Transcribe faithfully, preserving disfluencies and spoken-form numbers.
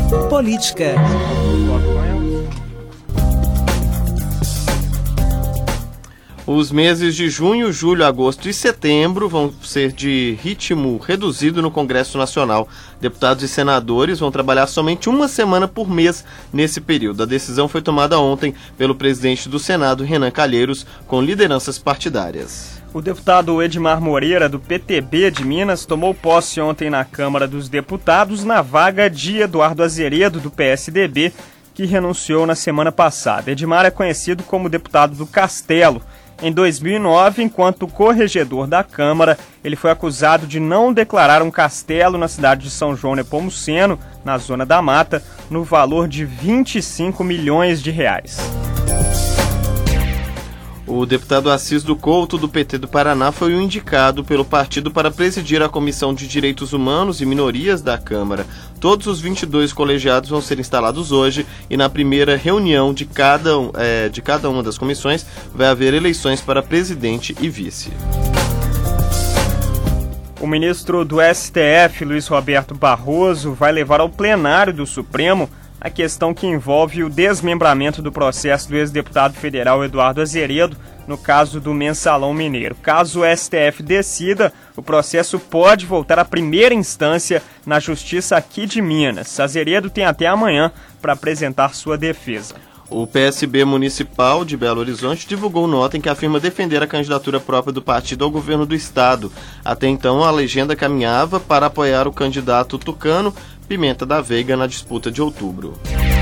Política. Os meses de junho, julho, agosto e setembro vão ser de ritmo reduzido no Congresso Nacional. Deputados e senadores vão trabalhar somente uma semana por mês nesse período. A decisão foi tomada ontem pelo presidente do Senado, Renan Calheiros, com lideranças partidárias. O deputado Edmar Moreira, do P T B de Minas, tomou posse ontem na Câmara dos Deputados na vaga de Eduardo Azeredo, do P S D B, que renunciou na semana passada. Edmar é conhecido como deputado do Castelo. Em dois mil e nove, enquanto corregedor da Câmara, ele foi acusado de não declarar um castelo na cidade de São João Nepomuceno, na Zona da Mata, no valor de vinte e cinco milhões de reais. O deputado Assis do Couto, do P T do Paraná, foi o indicado pelo partido para presidir a Comissão de Direitos Humanos e Minorias da Câmara. Todos os vinte e dois colegiados vão ser instalados hoje e na primeira reunião de cada, é, de cada uma das comissões vai haver eleições para presidente e vice. O ministro do S T F, Luiz Roberto Barroso, vai levar ao plenário do Supremo a questão que envolve o desmembramento do processo do ex-deputado federal Eduardo Azeredo, no caso do Mensalão Mineiro. Caso o S T F decida, o processo pode voltar à primeira instância na Justiça aqui de Minas. Azeredo tem até amanhã para apresentar sua defesa. O P S B Municipal de Belo Horizonte divulgou nota em que afirma defender a candidatura própria do partido ao governo do estado. Até então, a legenda caminhava para apoiar o candidato tucano Pimenta da Veiga na disputa de outubro.